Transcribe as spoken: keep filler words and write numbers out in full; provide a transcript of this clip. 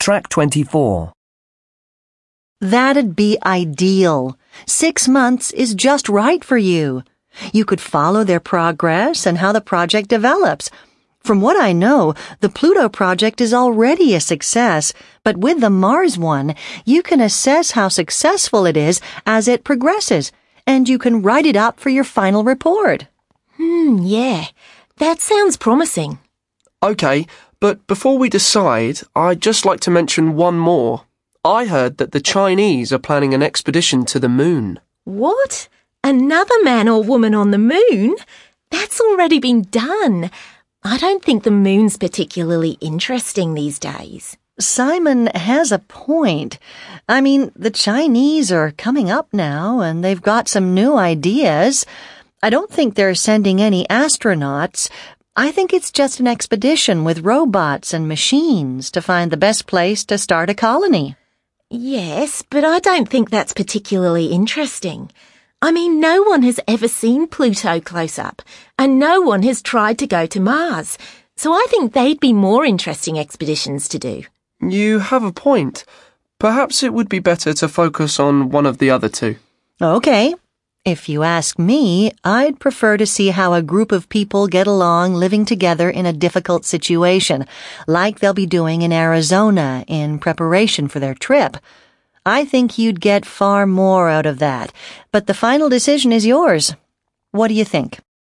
Track twenty-four. That'd be ideal. Six months is just right for you. You could follow their progress and how the project develops. From what I know, the Pluto project is already a success, but with the Mars one, you can assess how successful it is as it progresses, and you can write it up for your final report. Hmm, yeah. That sounds promising. OK, but before we decide, I'd just like to mention one more. I heard that the Chinese are planning an expedition to the moon. What? Another man or woman on the moon? That's already been done. I don't think the moon's particularly interesting these days. Simon has a point. I mean, the Chinese are coming up now, and they've got some new ideas. I don't think they're sending any astronauts. I think it's just an expedition with robots and machines to find the best place to start a colony. Yes, but I don't think that's particularly interesting. I mean, no one has ever seen Pluto close up, and no one has tried to go to Mars, so I think they'd be more interesting expeditions to do. You have a point. Perhaps it would be better to focus on one of the other two. Okay. If you ask me, I'd prefer to see how a group of people get along living together in a difficult situation, like they'll be doing in Arizona in preparation for their trip. I think you'd get far more out of that, but the final decision is yours. What do you think?